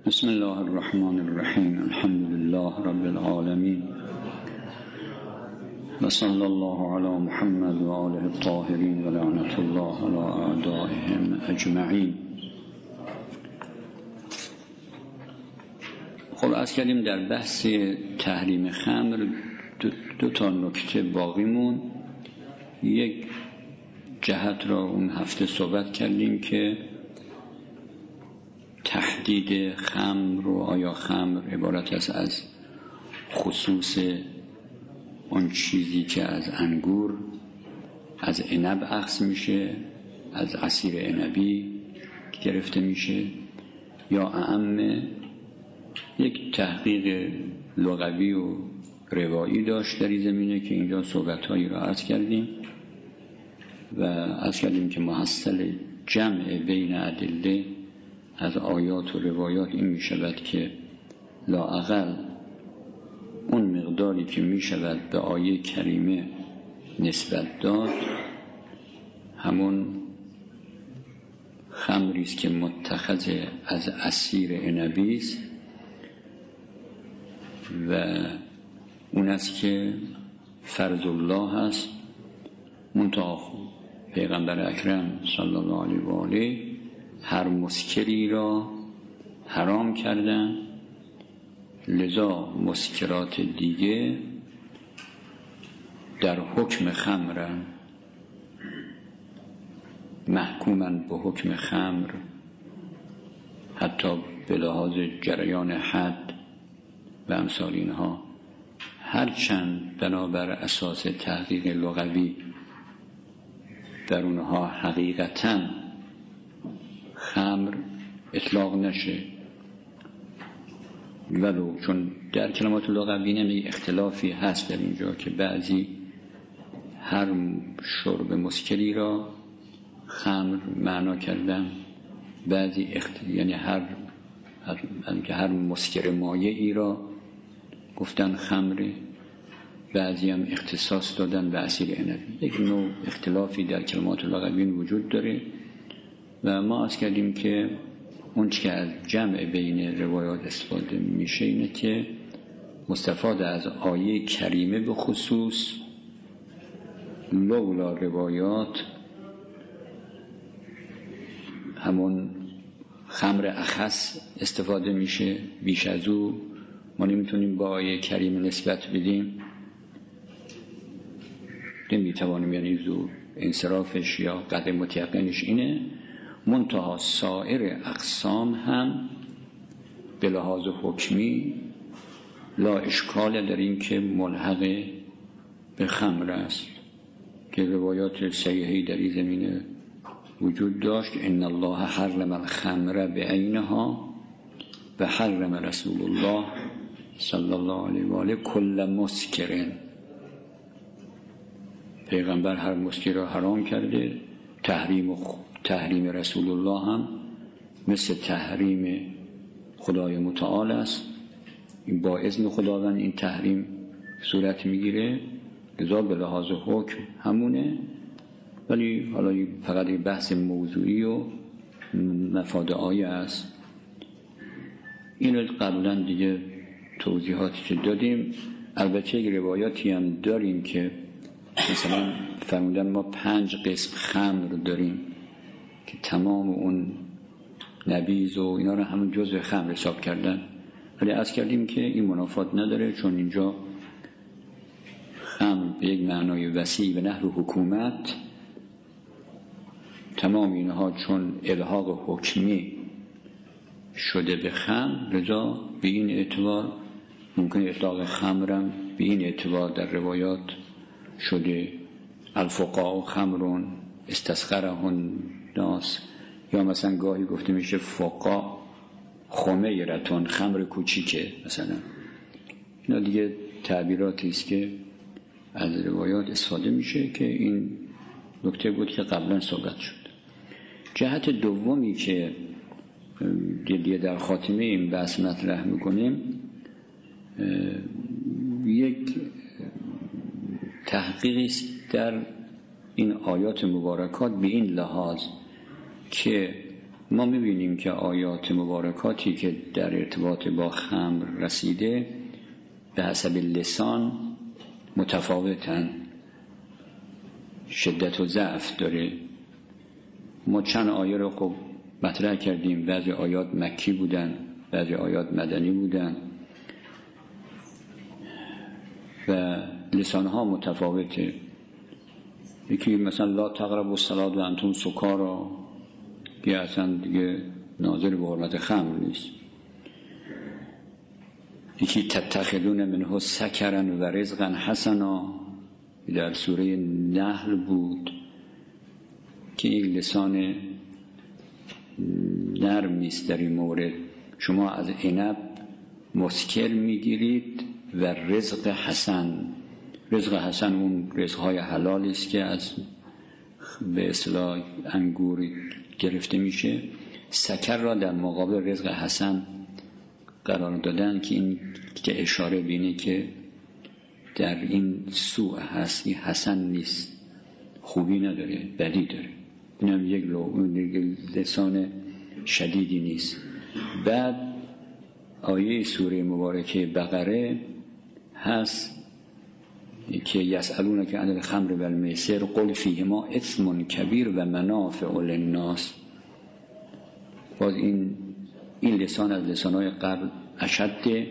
بسم الله الرحمن الرحیم. الحمد لله رب العالمین و صلی الله علی محمد و آله الطاهرین و لعنت الله علی اعدائهم اجمعین. خب از کردیم در بحث تحریم خمر دو تا نکته باقی مون. یک جهت را اون هفته صحبت کردیم که تحدید خمر رو، آیا خمر عبارت است از خصوص اون چیزی که از انگور، از عنب اخذ میشه، از عصیر عنبی گرفته میشه، یا اعم. یک تحقیق لغوی و روایی داشت در این زمینه که اینجا صحبت‌هایی را عرض کردیم و عرض کردیم که محصل جمع بین ادله از آیات و روایات این می شود که لااقل اون مقداری که می شود به آیه کریمه نسبت داد همون خمری است که متخذ از عصیر عنبی است و اون است که فرض الله است. منتها پیغمبر اکرم صلی الله علیه و آله هر مسکری را حرام کردن، لذا مسکرات دیگه در حکم خمرن، محکومن به حکم خمر، حتی به لحاظ جریان حد و امثال اینها. هرچند بنابر اساس تحقیق لغوی در اونها حقیقتاً خمر اطلاق نشه، ولو چون در کلمات لغوی نمی اختلافی هست در اینجا که بعضی هر شرب مسکری را خمر معنا کردن، بعضی یعنی هر مسکر مایعی را گفتن خمره، بعضی هم اختصاص دادن به عصیر عنبی. یک نوع اختلافی در کلمات لغوی وجود داره و ما عرض کردیم که اون چی که از جمع بین روایات استفاده میشه اینه که مستفاد از آیه کریمه به خصوص لولا روایات همون خمر اخص استفاده میشه، بیش از او ما نمیتونیم با آیه کریمه نسبت بدیم، نمیتوانیم، یعنی زور انصرافش یا قدر متیقنش اینه. منتها سایر اقسام هم به لحاظ حکمی لا اشکال در این که ملحق به خمر است که روایات صحیحی در این زمینه وجود داشت. ان الله حرم الخمر بعینها و حرم رسول الله صلی الله علیه و آله کل مسکر. پیغمبر هر مسکر را حرام کرده. تحریم رسول الله هم مثل تحریم خدای متعال است. این با اذن خداوند این تحریم صورت میگیره، لذا به لحاظ حکم همونه. ولی حالا فقط این بحث موضوعی و مفاد آیه است. اینو قبلا دیگه توضیحاتی که دادیم. البته یک روایاتی هم داریم که مثلا فرمودن ما 5 قسم خمر داریم که تمام اون نبیذ و اینا رو همون جزء خمر حساب کردن، ولی عرض کردیم که این منافات نداره، چون اینجا خمر به یک معنای وسیع به نحو حکومت، تمام اینها چون الحاق حکمی شده به خمر، لذا به این اعتبار ممکن اطلاق خمرم به این اعتبار در روایات شده الفقاء خمرون استسخرهن ناس، یا مثلا گاهی گفته میشه فقاء خمیرتون، خمر کوچیکه مثلا. اینا دیگه تعبیراتی است که از روایات استفاده میشه که این نکته بود که قبلا صحبت شد. جهت دومی که دیگه در خاتمه این بحث مطرح میکنیم، یک تحقیقی است در این آیات مبارکات به این لحاظ که ما می‌بینیم که آیات مبارکاتی که در ارتباط با خمر رسیده به حسب لسان متفاوتن، شدت و ضعف داره. ما چند آیه رو خب مطرح کردیم، بعضی آیات مکی بودن، بعضی آیات مدنی بودن و لسانها متفاوته. یکی مثلا لا تقربوا الصلاة و انتم سکارا، که اصلا دیگه ناظر به حرمت خمر نیست. یکی تتخذون منه سکرا و رزقا حسنا، در سوره نحل بود که این لسان نرم نیست در این مورد. شما از عنب مسکر میگیرید و رزق حسن، رزق حسن اون رزقهای حلال است که از به اصطلاح انگور گرفته میشه. سکر را در مقابل رزق حسن قرار دادن که این که اشاره بینه که در این سوء هست، این حسن نیست، خوبی نداره، بدی داره. اینم یک لسان شدیدی نیست. بعد آیه سوره مبارکه بقره هست که یسألونک عن الخمر و المیسر قل فیهما اثم کبیر و منافع للناس. باز این لسان از لسانهای قبل اشده،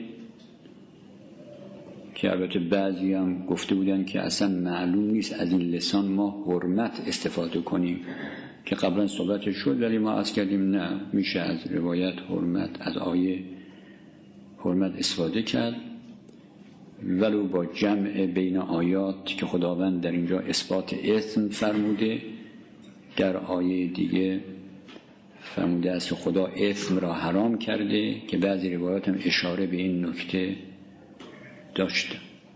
که البته بعضی هم گفته بودن که اصلا معلوم نیست از این لسان ما حرمت استفاده کنیم، که قبلا صحبتش شد، ولی ما عرض کردیم نه، میشه از روایت حرمت، از آیه حرمت استفاده کرد، ولو با جمع بین آیات که خداوند در اینجا اثبات اثم فرموده، در آیه دیگه فرموده است که خدا اثم را حرام کرده، که بعضی روایات هم اشاره به این نکته داشته.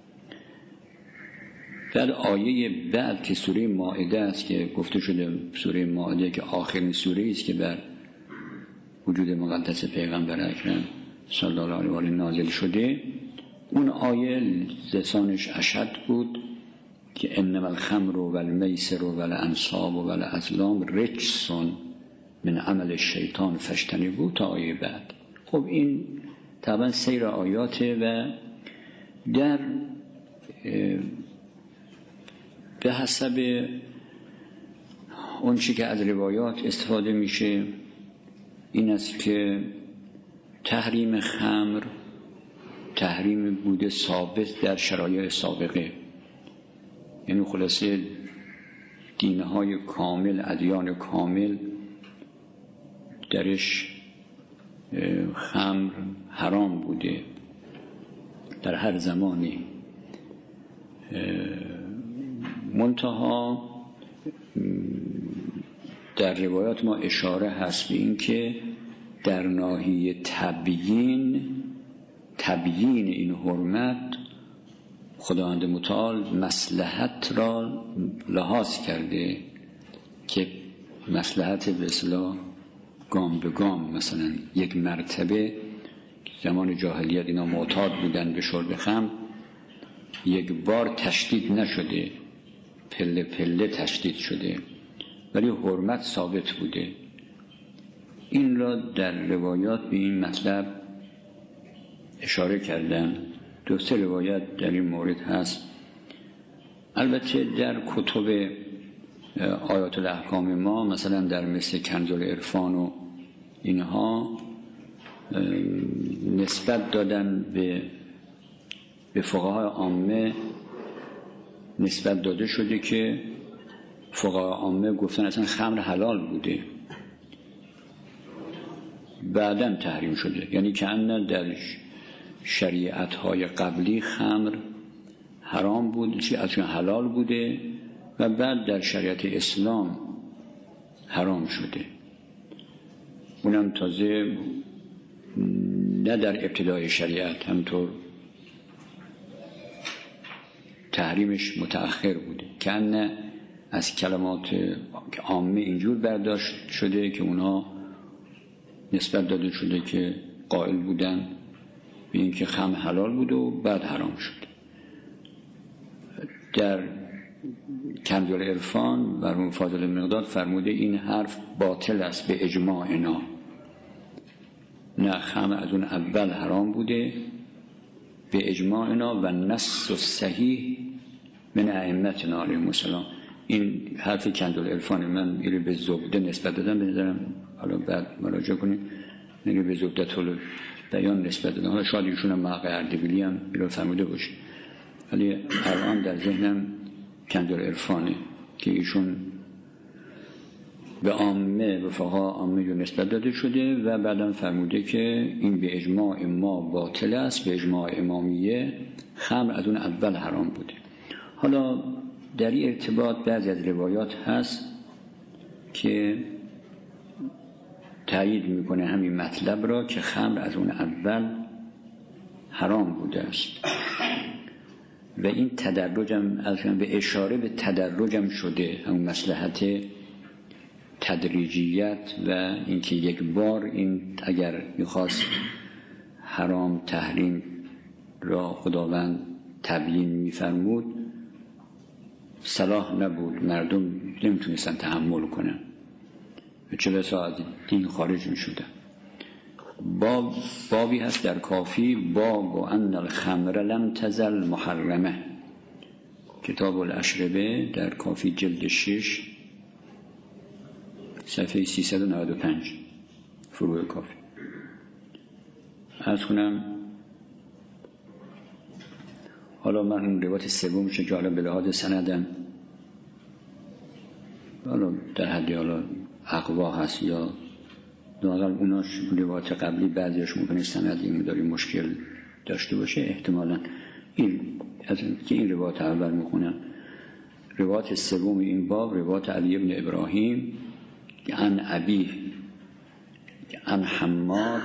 در آیه بعد که سوره مائده است که گفته شده سوره مائده که آخرین سوره است که بر وجود مقدس پیغمبر اکرم صلی الله علیه و آله نازل شده، اون آیه لسانش اشد بود که انما الخمر و المیسر و الانصاب و الازلام رجس من عمل الشیطان فاجتنبوه تا آیه بعد. خب این طبعا سیر آیاته و در به حسب اون چی که از روایات استفاده میشه این است که تحریم خمر تحریم بوده ثابت در شرایع سابقه، یعنی خلاصه دینهای کامل، ادیان کامل درش خمر حرام بوده در هر زمانی. منتها در روایات ما اشاره هست به این که در ناحیه تبیین این حرمت خداوند متعال مصلحت را لحاظ کرده، که مصلحت به اصطلاح گام به گام، مثلا یک مرتبه زمان جاهلیت اینا معتاد بودن به شرب خمر، یک بار تشدید نشده، پله پله تشدید شده، ولی حرمت ثابت بوده. این را در روایات به این مطلب اشاره کردن. دو سه روایت در این مورد هست. البته در کتب آیات الاحکام ما مثلا در مثل کنز العرفان و اینها نسبت دادن به فقهای عامه، نسبت داده شده که فقهای عامه گفتن اصلا خمر حلال بوده، بعداً تحریم شده. یعنی که ان در شریعت‌های قبلی خمر حرام بود، چی اصلا حلال بوده و بعد در شریعت اسلام حرام شده. اونم تازه نه در ابتدای شریعت، همطور تحریمش متأخر بوده، که ان از کلمات عامه اینجور برداشت شده که اونا نسبت داده شده که قائل بودن به این که خمر حلال بود و بعد حرام شد. در کنز العرفان مرحوم فاضل مقداد فرموده این حرف باطل است به اجماعنا. نه، خمر از اون اول حرام بوده به اجماعنا و نص صحیح من ائمتنا علیهم السلام. این حرف کنز العرفان من اینو به زبده نسبت دادم، بنظرم حالا بعد مراجعه کنیم، اینو به زبده طول بیان نسبت دادم. حالا شاید ایشون هم موقع اردبیلی هم اینو فرموده باشه، ولی الان در ذهنم کنز العرفانه که ایشون به عامه به فقها عامه نسبت داده شده و بعدم فرموده که این به اجماع ما باطل است، به اجماع امامیه خمر از اون اول حرام بوده. حالا در این ارتباط بعضی از روایات هست که تایید میکنه همین مطلب را که خمر از اون اول حرام بوده است و این تدرجم به اشاره به تدرجم شده، همون مصلحت تدریجیت و اینکه یک بار این اگر میخواست حرام تحریم را خداوند تبیین میفرمود صلاح نبود، مردم نمیتونستن تحمل کنن و چه بسا از دین خارج میشدن. بابی هست در کافی، باب و ان الخمر لم تزل محرمه، کتاب الاشربه در کافی جلد 6 صفحه 395 فروع کافی. عرض کنم حالا من اون روایت سوم میشه که حالا به لحاظ سندم حالا در حدی حالا اقوا هست یا لااقل اوناش روایت قبلی بعضیش ممکنه سندی مداری مشکل داشته باشه، احتمالا این از که این روایت اول میخونم. روایت سوم این باب روایت علی ابن ابراهیم عن ابیه عن حماد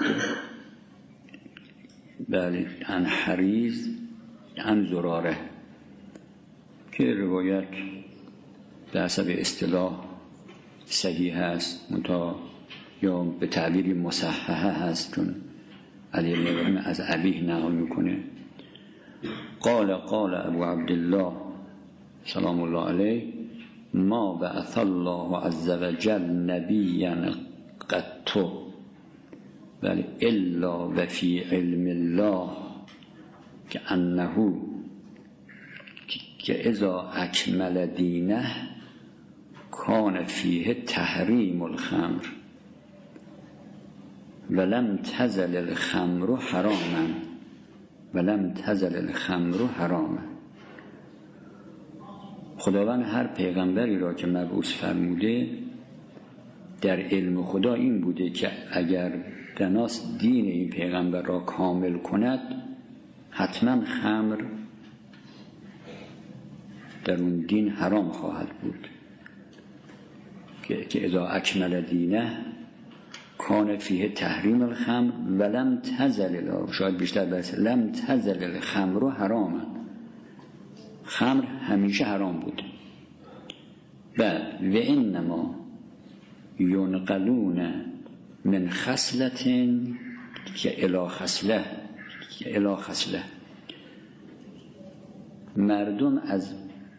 بله عن حریز عن زراره که روایت به حسب اصطلاح صحیح هست یا به تعبیری مصححه هست، چون علی بن ابراهیم از ابیه نقل میکنه. قال ابو عبدالله سلام الله علیه ما بعث الله عز وجل نبیا قط بل الا و فی علم الله که انه که اذا اکمل دینه کان فیه تحریم الخمر ولم تزل الخمر حراما ولم تزل الخمر حراما. خداوند هر پیغمبری را که مبعوث فرموده در علم خدا این بوده که اگر دناس دین این پیغمبر را کامل کند حتما خمر در اون دین حرام خواهد بود که اذا اکمل دینه کان فیه تحریم الخمر ولم تزل شاید بیشتر بس لم تزل الخمر حراما، خمر همیشه حرام بود. بعد و انما ینقلون من خصلت که الی خصله مردم از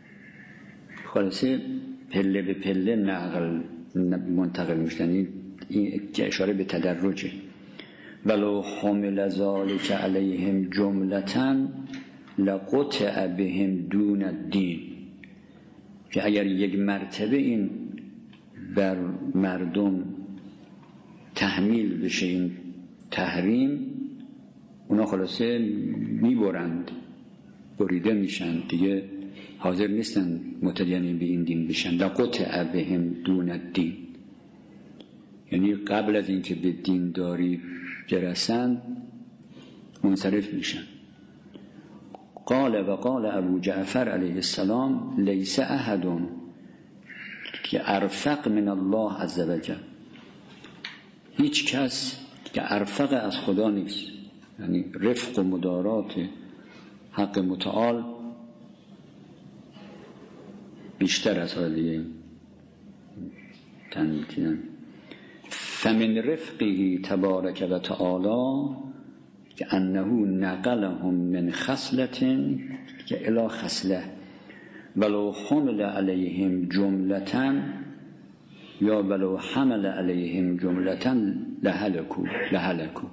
خلاصه پله به پله منتقل میشن، این که اشاره به تدرجه. ولو حمل ذلک علیهم جملةً لقطع بهم دون الدین، که اگر یک مرتبه این بر مردم تحمیل بشه این تحریم، اونا خلاصه میبرند، بریده میشن، دیگه حاضر نیستن متدین به این دین بشن. لقطع بهم دون الدین، یعنی قبل از اینکه به دین داری برسند منصرف میشن. قال ابو جعفر علیه السلام لیس احد که ارفق من الله عز وجل، هیچ کس که ارفق از خدا نیست، یعنی رفق و مدارات حق متعال بیشتر از حالیه تنمیتیدن. فمن رفقه تبارک و تعالی که انه نقلهم من خصلت که الی خصله، ولو حمل علیهم جملتاً یا ولو حمل علیهم جملتاً لهلکوا.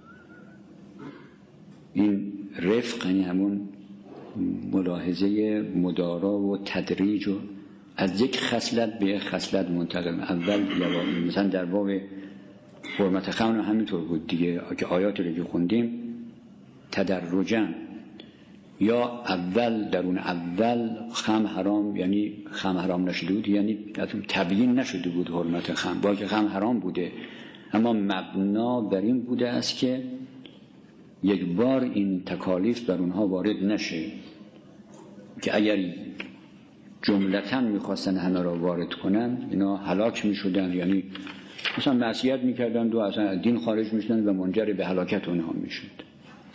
این رفق یعنی همون ملاحظه مدارا و تدریج و از یک خصلت به یک خصلت منتقل. اول مثلا در باب حرمت خمر همینطور بود دیگه که آیات رو که خوندیم تدرجاً، یا اول در اون اول خمر حرام، یعنی خمر حرام نشده بود، یعنی تبیین نشده بود حرمت خمر، با که خمر حرام بوده، اما مبنا بر این بوده است که یک بار این تکالیف بر اونها وارد نشه، که اگر جملتاً میخواستن همه را وارد کنن اینا هلاک میشدن، یعنی مثلا معصیت میکردن و اصلا از دین خارج میشدن و منجر به هلاکت اونها میشد.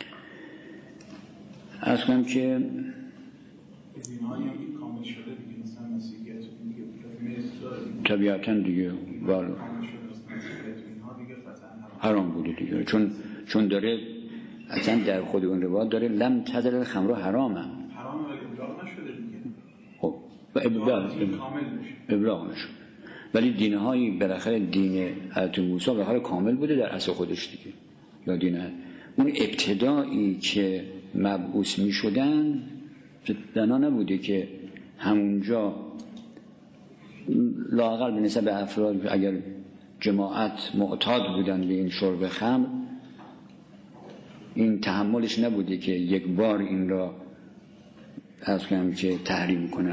از کنم که دین‌هایی هم که کامل شده دیگه، مثلا مسیحیت دیگه طبیعتاً دیگه والا حرام بوده دیگه، چون داره اصلا در خود اون روایت داره لم تزل الخمر حرامه ولی ابلاغ نشده دیگه. خب و ابلاغ نشد، ولی دین‌هایی بالاخره دین حضرت موسی به حال کامل بوده در اصل خودش دیگه، یا دین اون ابتدایی که مبعوث می شدن بنا نبوده که همونجا لااقل به نسبت افراد اگر جماعت معتاد بودن به این شرب خمر این تحملش نبوده که یک بار این را از کنم که تحریم کنن.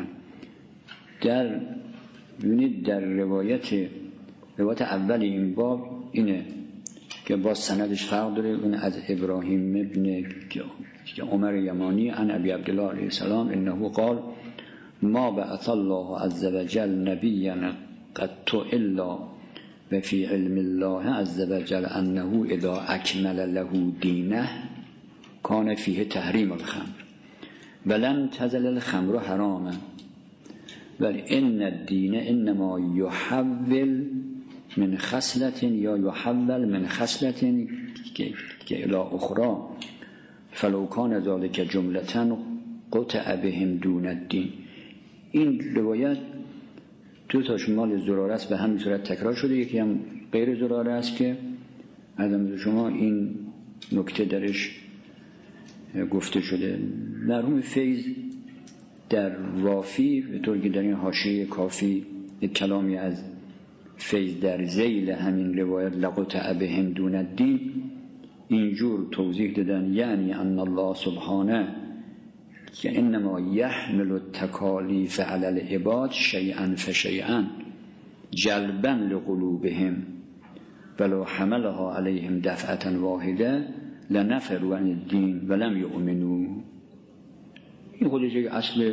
در روایت اول این باب اینه که با سندش فرق داره، اون از ابراهیم ابن عمر یمانی عن ابی عبدالله علیه السلام انه قال ما بعث الله عز وجل نبیا قط الا و فی علم الله عز وجل انه اذا اکمل له دینه کان فیه تحریم الخمر ولن تزل الخمر حراما ولی ان الدین انما یحول من خصلت یا یحول من خصلت که الی اخرى فلو کان ذلک جملة قطع بهم دون الدین. این روایت دو تاش مال زراره است به همین صورت تکرار شده، یکی هم غیر زراره است که از شما این نکته درش گفته شده. مرحوم فیض در وافی به طور که در این حاشیه کافی یک کلامی از فیض در ذیل همین روایت لقطع بهم دون الدین اینجور توضیح دادن، یعنی ان الله سبحانه که انما یحمل التکالیف علی العباد شیئا فشیئا جلبا لقلوبهم ولو حملها علیهم دفعة واحده لنفروا عن الدین ولم یؤمنوا. این خودش یک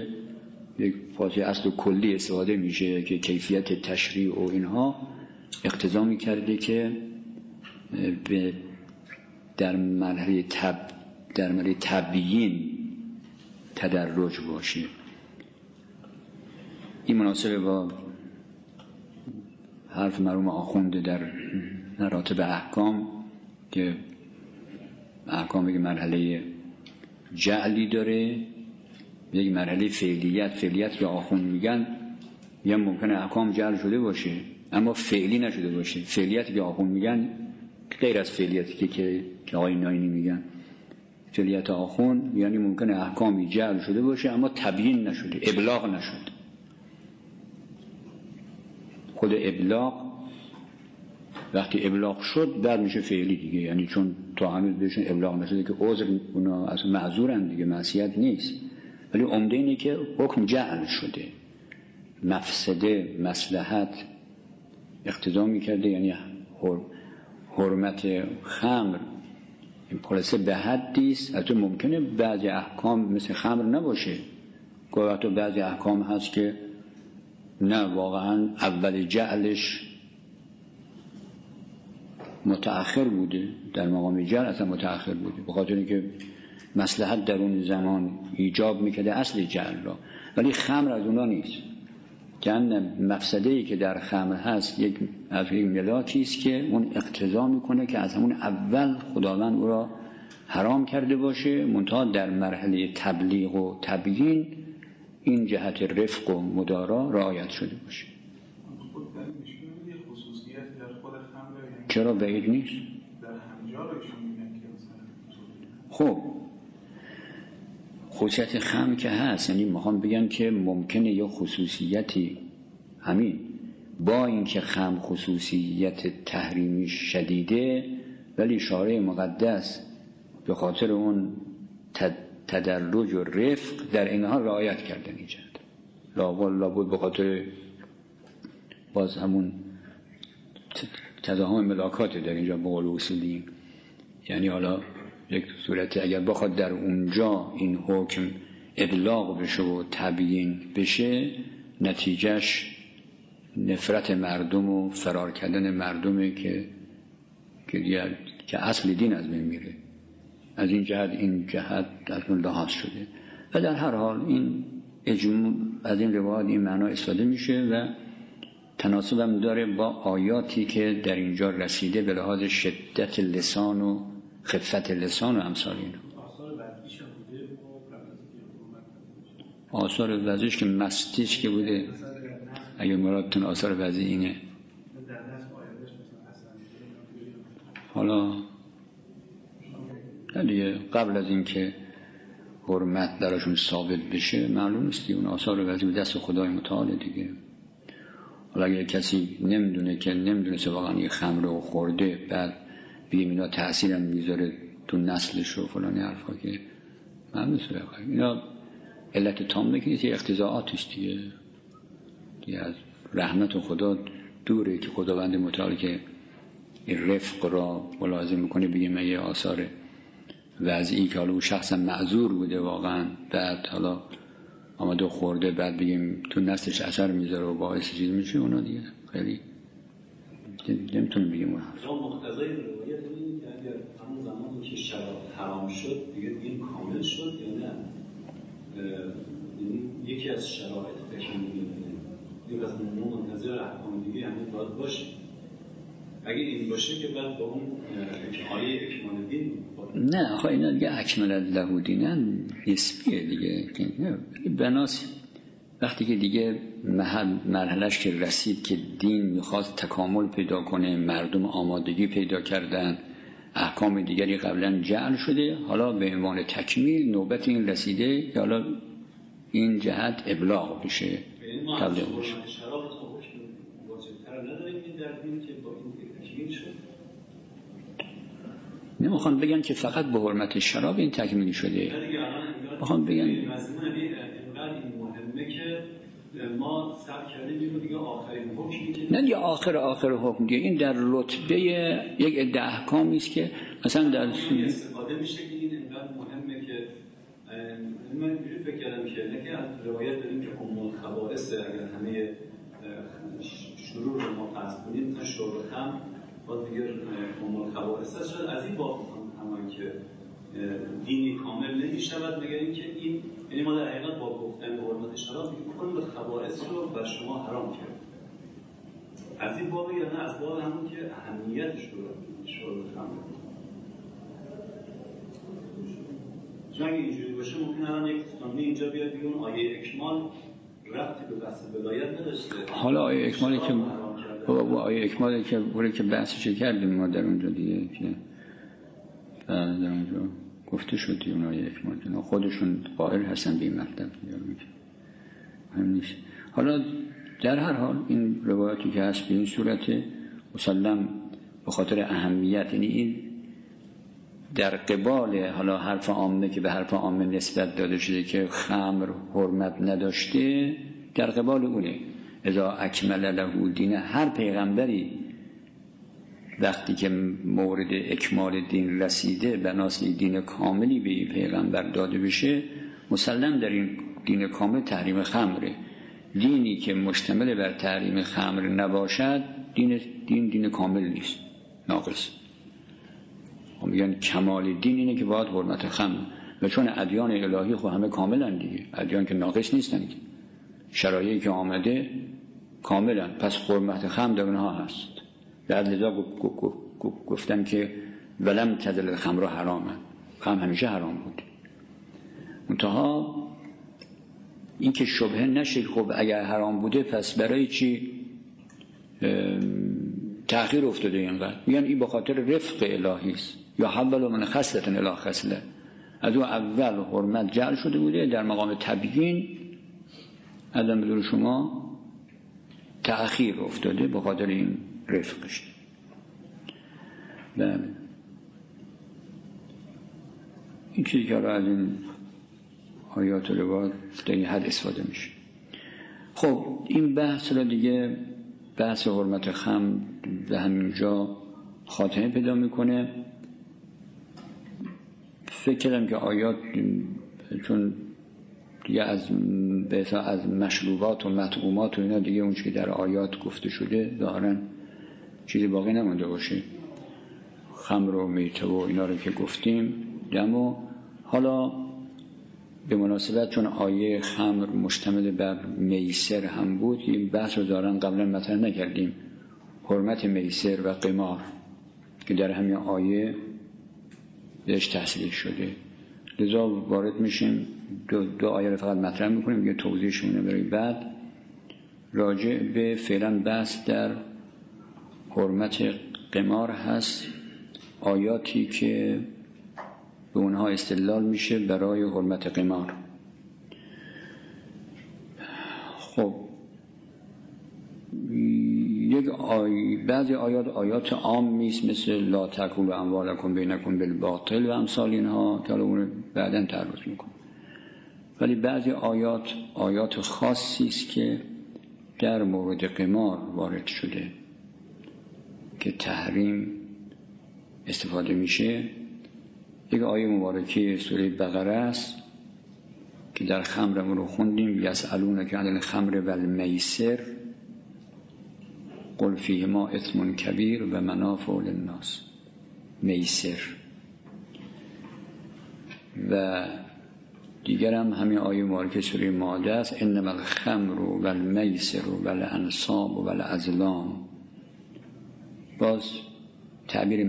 اصل کلی استفاده میشه که کیفیت تشریع و اینها اقتضا میکرده که در مرحله تبیین تدرج باشه. این مناسبه با حرف مرحوم آخونده در مراتب احکام که احکام یک مرحله جعلی داره، یک مرحله فعلیت که آخوند میگن یا ممکنه احکام جعل شده باشه اما فعلی نشده باشه. فعلیت که آخوند میگن غیر از فعلیتی که آقای ناینی میگن. فعلیت آخوند یعنی ممکنه احکامی جعل شده باشه اما تبیین نشده، ابلاغ نشده. خود ابلاغ وقتی ابلاغ شد بعد میشه فعلی دیگه، یعنی چون تا هنوز بهشون ابلاغ نشده که عذر اونا از معذورن دیگه، معصیت نیست، ولی عمده اینه که حکم جعل شده، مفسده مصلحت اقتضا میکرده، یعنی حرمت خمر این خلاصه به حدی است. البته ممکنه بعضی احکام مثل خمر نباشه، گاهی بعضی احکام هست که نه واقعا اول جعلش متأخر بوده، در مقام جعل اصلا متأخر بوده، به خاطر اینکه مصلحت در اون زمان ایجاب میکرده اصل جعل را، ولی خمر از اونا نیست. که مفسده‌ای که در خمر هست یک ملاکی است که اون اقتضا میکنه که از همون اول خداوند او را حرام کرده باشه، منتها در مرحله تبلیغ و تبیین این جهت رفق و مدارا رعایت شده باشه. چرا بعید نیست؟ خب خصوصیت خمر که هست، یعنی میخوام بگم که ممکنه یه خصوصیتی همین با اینکه خمر خصوصیت تحریمی شدیده، ولی شارع مقدس به خاطر اون تدرج و رفق در این حال رعایت کردن ایجاد لابد به خاطر باز همون تضاهم ملاکات در اینجا به قول اصولی، یعنی حالا یک صورت اگر بخواد در اونجا این حکم ابلاغ بشه و تبیین بشه، نتیجهش نفرت مردم و فرار کردن مردمه که اصل دین از بین میره. از این جهت از اون لحاظ شده و در هر حال این از این روایات این معنا استفاده میشه و تناسب هم داره با آیاتی که در اینجا رسیده به لحاظ شدت لسان و خفت لسان و امثال اینا. آثار وضعیش که مستیش که بوده، اگه مرادتون آثار وضعی اینه. حالا دیگه قبل از این که حرمت درشون ثابت بشه معلوم نیست اون آثار وضعی به دست خدای متعال دیگه. حالا اگه کسی نمیدونه واقعا یه خمر رو خورده، بعد بگیم اینا تأثیرم میذاره تو نسلش و فلانی حرفا، که معلوم نیست اینا علت تامه که نیست، یه اقتضاعاتش دیگه از رحمت خدا دوره که خداوند متعال که این رفق را ملاحظه میکنه، بگیم یه آثار وضعی که حالا اون شخص معذور بوده واقعا، بعد حالا آمده خورده، بعد بگیم تو نسلش اثر میذاره و باعث چیز میشه، اونا دیگه خیلی نمیتونیم بگیم اون حرف. مقتضای روایت این که اگر همون زمانی که شراب حرام شد دیگه دین کامل شد یا نه؟ یکی از شرایط تکمیلی یک از منتظر احکام دیگه همین باید باشه. اگه این باشه که بعد با اون آیه اکمال دین نه آخه اینا دیگه اکمل له دینن نسبیه دیگه. بناس وقتی که دیگه مرحلهش که رسید که دین میخواست تکامل پیدا کنه، مردم آمادگی پیدا کردن، احکام دیگری قبلا جعل شده، حالا به عنوان تکمیل نوبت این رسیده که حالا این جهت ابلاغ بشه، تبلیغ بشه. نمیخوان بگن که فقط به حرمت شراب این تکمیلی شده، میخوان بگن این مهمه که ما سب کردیم دیگه آخرین حکمی که نه دیگه آخر حکم دیگه، این در رتبه یک عده احکامی است که مثلا در استفاده میشه که این انقدر مهمه که من اینجوری فکر کردم که نه که از روایت داریم که خبائث اگر همه شروع رو ما پس کنیم مثلا شرب خمر باز دیگه خبائث هست، شاید از این باب همون که دینی کامل نمیشود بگیم که این، یعنی ما در حقیقت با گفتن به حرمت شراب کل خبائث رو بر شما حرام کرد. از این باب یا نه از باب همون که اهمیتش رو شرب خمر. چون اگه اینجوری باشه ممکن الان یک سنی اینجا بیاد بگه اون آیه اکمال ربطی به بحث ولایت نداشته. حالا آیه اکمالی که با آیه اکمالی که بوده که بحثش کردیم ما در اونجا دیگه که در اونجا گفته شد اون آیه اکمال خودشون قائل هستن به این مطلب همین نیست. حالا در هر حال این روایتی که هست به این صورت مسلم به خاطر اهمیت، یعنی این در قبال حالا حرف عامه که به حرف عامه نسبت داده شده که خمر حرمت نداشته، در قبال اونه اذا اکمل له دین، هر پیغمبری وقتی که مورد اکمال دین رسیده بناس دین کاملی به این پیغمبر داده بشه، مسلم در این دین کامل تحریم خمره. دینی که مشتمل بر تحریم خمر نباشد دین کامل نیست، ناقص. هم میگن کمال دین اینه که باید حرمت خمر، و چون ادیان الهی خود همه کاملن دیگه، ادیان که ناقص نیستن که شرایعی که آمده کاملن، پس حرمت خمر در اونها هست. بعد لذا گفتن که ولم تزل الخمر حراما، خمر همیشه حرام بود. منتها این که شبهه نشه خب اگر حرام بوده پس برای چی تأخیر افتاده اینقدر؟ میگن این به خاطر رفق الهی است، یا حول من خصلة الی خصلة، از اون اول حرمت جعل شده بوده، در مقام تبیین ازم بدون شما تأخیر افتاده به خاطر این رفقش. بله این چیزی که از این آیات و روایات در این حد استفاده میشه. خب این بحث را دیگه، بحث حرمت خمر به همینجا خاتمه پیدا میکنه. فکر کردم که آیات چون دیگه از مشروبات و مطعومات و اینا دیگه اون چیزی در آیات گفته شده ظاهرا چیزی باقی نمونده باشه، خمر و میته و اینا رو که گفتیم دمو. حالا به مناسبت چون آیه خمر مشتمل بر میسر هم بود، این بحث رو دارن قبلا مطرح نکردیم، حرمت میسر و قمار که در همین آیه بهش تحصیل شده، لذا وارد میشیم دو آیه رو فقط مطرح میکنیم، یه توضیحشونه برای بعد راجع به فعلا بحث در حرمت قمار هست، آیاتی که به اونها استدلال میشه برای حرمت قمار. خب بعضی آیات عام نیست، مثل لا تأکلوا اموالکم بینکم بالباطل و امثال اینها که اون بعداً تعرض میکنه، ولی بعضی آیات خاصی است که در مورد قمار وارد شده که تحریم استفاده میشه. یک آیه مبارکه سوره بقره است که در خمرمون رو خوندیم، یسألونک عن الخمر و المیسر قل فیهما اثم کبیر و منافع للناس. میسر و دیگر هم همین آیه مبارکه سوره مائده است، انما الخمر و المیسر و الانصاب و الازلام. باز تعبیر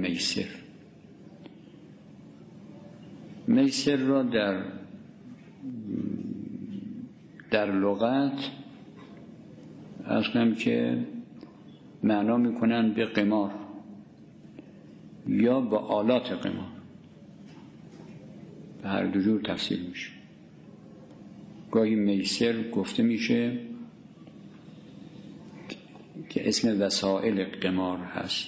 میسر را در لغت از کنم که معنا میکنن به قمار یا به آلات قمار، به هر دو جور تفسیر میشه. گاهی میسر گفته میشه که اسم وسائل قمار هست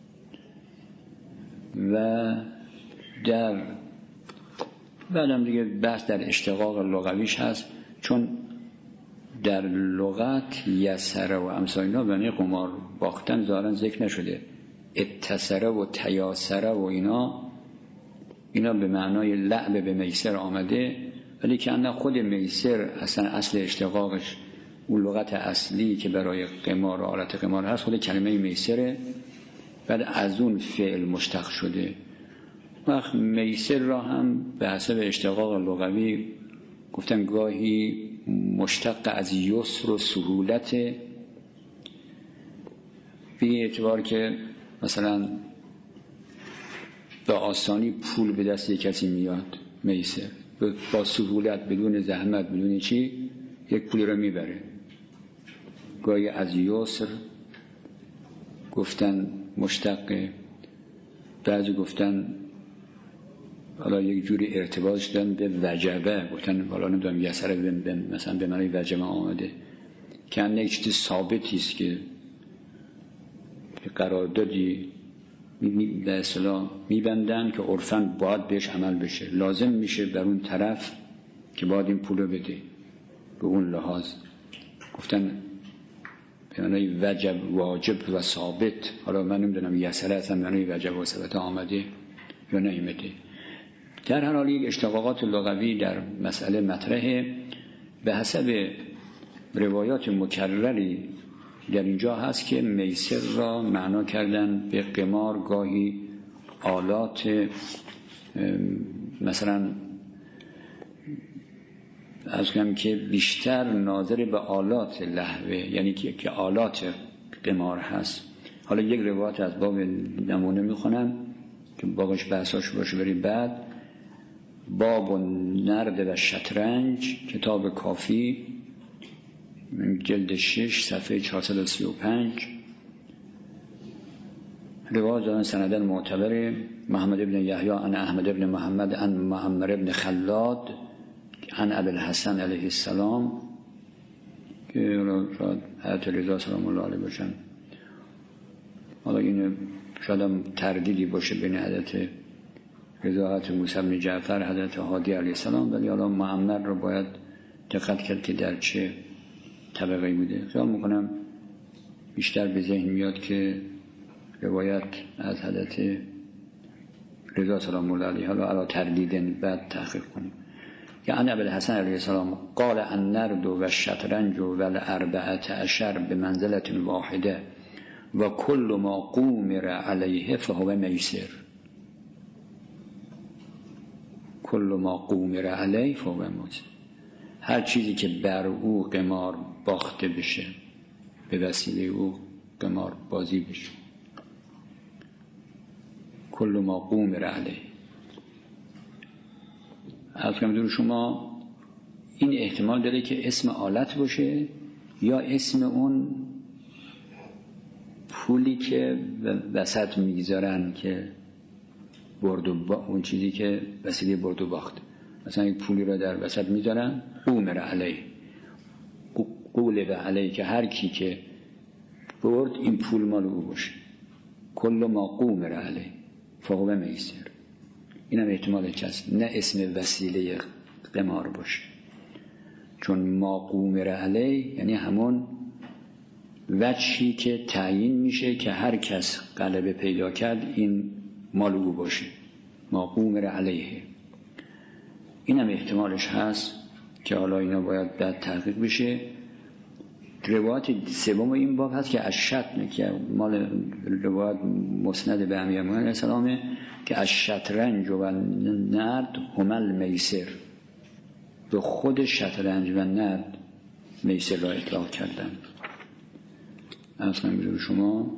و در بعدم دیگه بحث در اشتقاق لغویش هست، چون در لغت یسره و امثال اینا به معنی قمار باختن ظاهرا ذکر نشده، اتسره و تیاسره و اینا به معنای لعب به میسر آمده، ولی که اندر خود میسر اصلا اصل اشتقاقش اون لغت اصلی که برای قمار و آلت قمار هست خود کلمه میسره، بعد از اون فعل مشتق شده. وقت میسر را هم به حسب اشتقاق لغوی گفتن گاهی مشتق از یسر و سهولت، به اعتبار که مثلا به آسانی پول به دست کسی میاد، میسر با سهولت بدون زحمت بدون چی یک پول رو میبره. گاهی از یسر گفتن مشتق، بعضی گفتن حالا یک جوری ارتباط شدن به وجبه، گفتن حالا نمیدونم یسره مثلا به معنی وجبه آمده که این یک چیز ثابتی است که قراردادی به اصطلاح میبندن که عرفاً باید بهش عمل بشه، لازم میشه بر اون طرف که باید این پول رو بده. به اون لحاظ گفتن به معنی وجب واجب و ثابت. حالا من نمیدونم یسره اصلا به معنی وجب و ثابت آمده یا نیامده. در هر حال یک اشتقاقات لغوی در مسئله مطرحه، به حسب روایات مکرری در اینجا هست که میسر را معنا کردن به قمار، گاهی آلات مثلا از کنم که بیشتر ناظر به آلات لهوه، یعنی که آلات قمار هست. حالا یک روایت از باب نمونه میخونم که باقیش بحثاش باشه بریم بعد. باب نرد و شطرنج، کتاب کافی، جلد 6 صفحه 435. روایت دارن سندن معتبر محمد ابن یحیی عن احمد ابن محمد عن معمر ابن خلاد عن ابی الحسن علیه السلام، که حضرت رضا سلام الله علیه باشن. حالا این شاید هم تردیدی باشه بین حضرت رضا، حضرت موسی بن جعفر، حضرت هادی علیه السلام، ولی حالا معمر رو باید دقت کرد که در چه طبقه بوده. خیال میکنم بیشتر به ذهن میاد که روایت از حضرت رضا سلام الله علیه، حالا علا تردیدن بعد تحقیق کنیم. که عن ابی الحسن علیه السلام قال النرد و الشطرنج و الاربعه عشر بمنزله واحده و کل ما قومر علیه فهو میسر. کل ما قومر علیه فهو میسر، هر چیزی که بر او قمار باخته بشه، به وسیله او قمار بازی بشه. کل ما قومر علیه. از کمدور شما این احتمال داره که اسم آلت باشه یا اسم اون پولی که وسط میگذارن که برد و اون چیزی که وسیله برد و باخت. مثلا یک پولی را در وسط میذارن قومر علیه، قولب علیه، که هر کی که برد این پول مال او باشه. کل ما قومر علیه فهو میسر. این هم احتمالش هست، نه اسم وسیله قمار باشه، چون ما قومر علیه یعنی همون وجهی که تعیین میشه که هر کس غلبه پیدا کرد این مال او باشه. ما قومر علیه. این هم احتمالش هست که حالا اینا باید بعد تحقیق بشه. روایت سوم این باب هست که از شطرنج، که مال روایت مسند به امیرالمومنین علیه السلام، که از شطرنج و نرد همل میسر، به خود شطرنج و نرد میسر را اطلاق کردن. اصلا بزرگ شما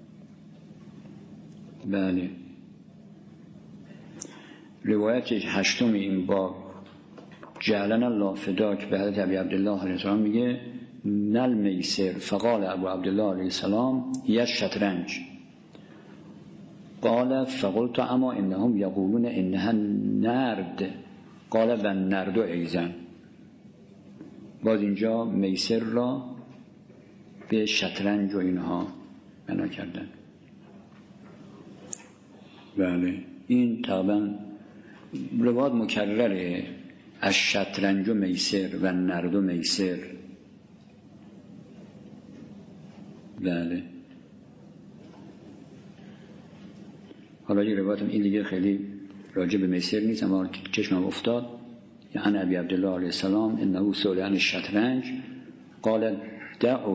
بله. روایت هشتم این باب جعلنا الله فداک به حضرت ابی عبدالله علیه السلام میگه نل میسر فقال ابو عبدالله علیه السلام هی شطرنج قال فقلت اما انهم یقولون انها نرد قال و نرد ایزن. باز اینجا میسر را به شطرنج و اینها بنا کردن. بله این تقریبا روایت مکرره، از شطرنج و میسر و نرد و میسر. بله حالا یه روایت این دیگه خیلی راجع به میسر نیست، اما چشمم افتاد. یعنی ابی عبدالله علیه السلام انه سئل عن الشطرنج قال دعوا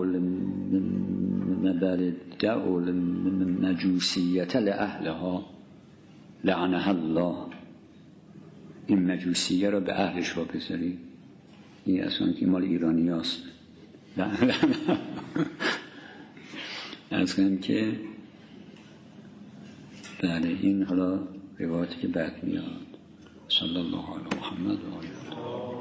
المجوسیة لأهلها لعنها الله. این مجوسیه را به اهلش را بذاری، این اصلا که مال ایرانی هست. از کنم که بله این حالا روایتی که بعد میاد. صلی الله علیه محمد و آله